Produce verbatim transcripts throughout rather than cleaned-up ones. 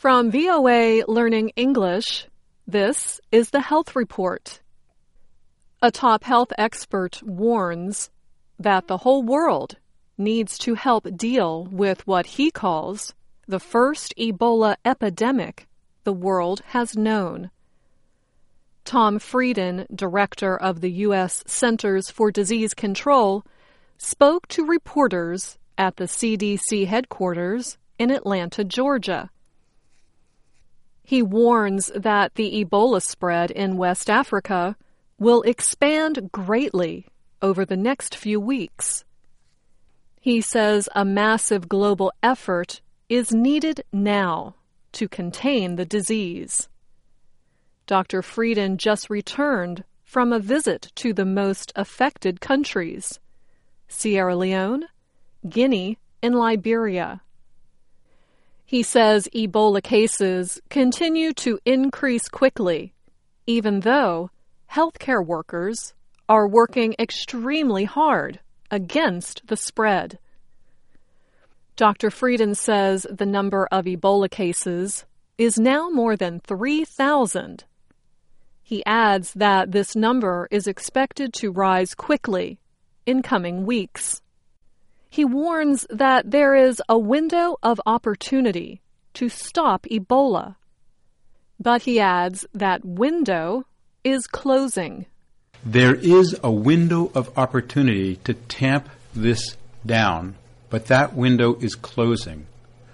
From V O A Learning English, this is the Health Report. A top health expert warns that the whole world needs to help deal with what he calls the first Ebola epidemic the world has known. Tom Frieden, director of the U S Centers for Disease Control, spoke to reporters at the C D C headquarters in Atlanta, Georgia. He warns that the Ebola spread in West Africa will expand greatly over the next few weeks. He says a massive global effort is needed now to contain the disease. Doctor Frieden just returned from a visit to the most affected countries, Sierra Leone, Guinea, and Liberia. He says Ebola cases continue to increase quickly, even though healthcare workers are working extremely hard against the spread. Doctor Frieden says the number of Ebola cases is now more than three thousand. He adds that this number is expected to rise quickly in coming weeks. He warns that there is a window of opportunity to stop Ebola, but he adds that window is closing. There is a window of opportunity to tamp this down, but that window is closing.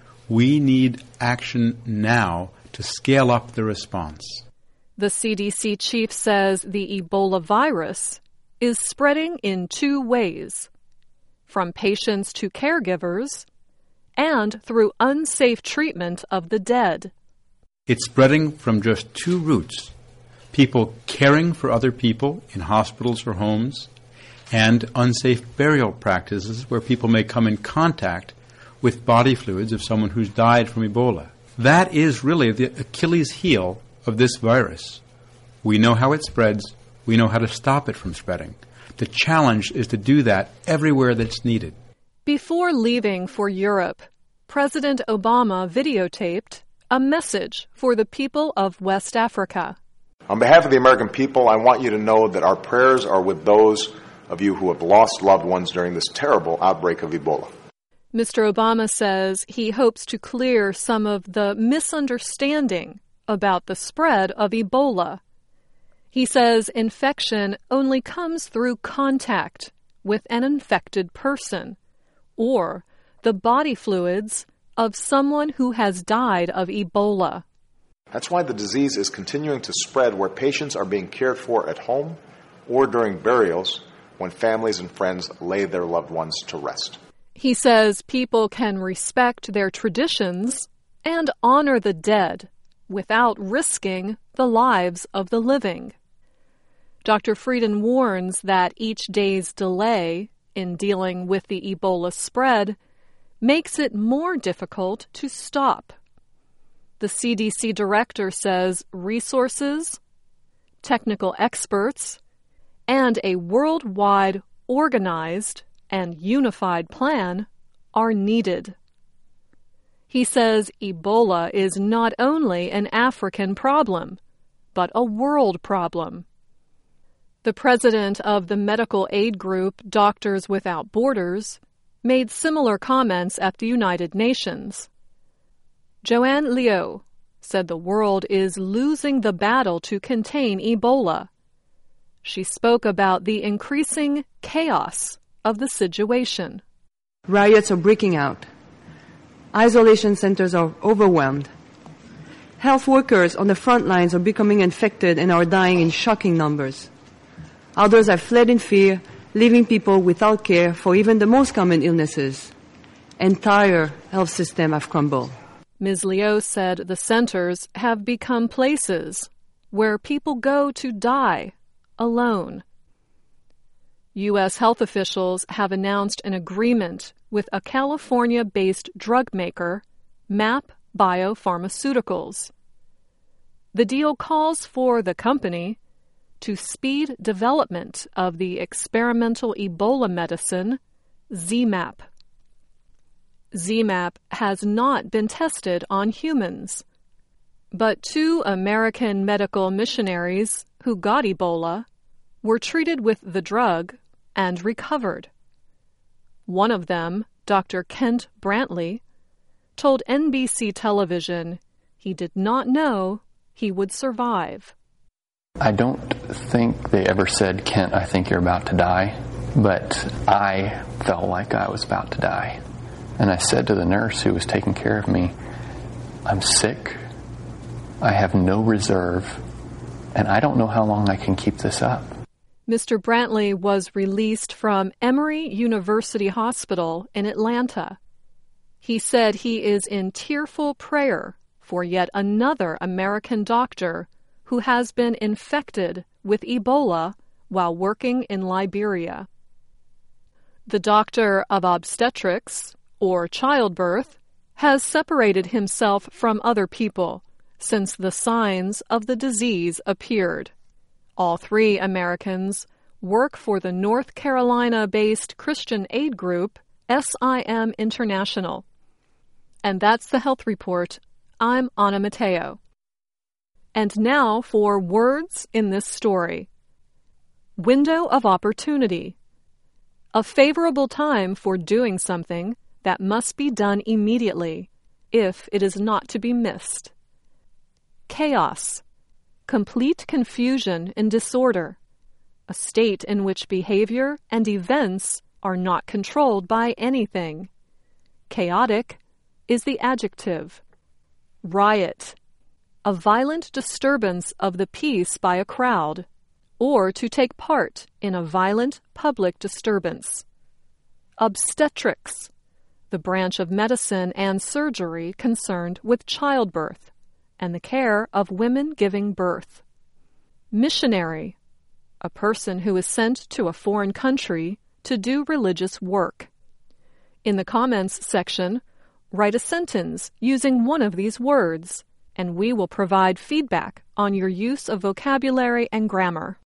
We need action now to scale up the response. The C D C chief says the Ebola virus is spreading in two ways, from patients to caregivers and through unsafe treatment of the dead. It's spreading from just two routes: people caring for other people in hospitals or homes, and unsafe burial practices where people may come in contact with body fluids of someone who's died from Ebola. That is really the Achilles heel of this virus. We know how it spreads. We know how to stop it from spreading. The challenge is to do that everywhere that's needed. Before leaving for Europe, President Obama videotaped a message for the people of West Africa. On behalf of the American people, I want you to know that our prayers are with those of you who have lost loved ones during this terrible outbreak of Ebola. Mister Obama says he hopes to clear some of the misunderstanding about the spread of Ebola. He says infection only comes through contact with an infected person or the body fluids of someone who has died of Ebola. That's why the disease is continuing to spread where patients are being cared for at home or during burials when families and friends lay their loved ones to rest. He says people can respect their traditions and honor the dead without risking the lives of the living. Doctor Frieden warns that each day's delay in dealing with the Ebola spread makes it more difficult to stop. The C D C director says resources, technical experts, and a worldwide organized and unified plan are needed. He says Ebola is not only an African problem, but a world problem. The president of the medical aid group Doctors Without Borders made similar comments at the United Nations. Joanne Liu said the world is losing the battle to contain Ebola. She spoke about the increasing chaos of the situation. Riots are breaking out. Isolation centers are overwhelmed. Health workers on the front lines are becoming infected and are dying in shocking numbers. Others have fled in fear, leaving people without care for even the most common illnesses. Entire health systems have crumbled. Miz Liu said the centers have become places where people go to die alone. U S health officials have announced an agreement with a California-based drug maker, MAP Biopharmaceuticals. The deal calls for the company to speed development of the experimental Ebola medicine, Z MAP. Z MAP has not been tested on humans, But two American medical missionaries who got Ebola were treated with the drug and recovered. One of them, Doctor Kent Brantley, told N B C television he did not know he would survive. I don't think they ever said, "Kent, I think you're about to die," but I felt like I was about to die. And I said to the nurse who was taking care of me, "I'm sick, I have no reserve, and I don't know how long I can keep this up." Mister Brantley was released from Emory University Hospital in Atlanta. He said he is in tearful prayer for yet another American doctor who has been infected with Ebola while working in Liberia. The doctor of obstetrics, or childbirth, has separated himself from other people since the signs of the disease appeared. All three Americans work for the North Carolina-based Christian aid group S I M International. And that's the Health Report. I'm Anna Mateo. And now for words in this story. Window of opportunity. A favorable time for doing something that must be done immediately, if it is not to be missed. Chaos. Complete confusion and disorder. A state in which behavior and events are not controlled by anything. Chaotic is the adjective. Riot. A violent disturbance of the peace by a crowd, or to take part in a violent public disturbance. Obstetrics. The branch of medicine and surgery concerned with childbirth and the care of women giving birth. Missionary. A person who is sent to a foreign country to do religious work. In the comments section, write a sentence using one of these words, and we will provide feedback on your use of vocabulary and grammar.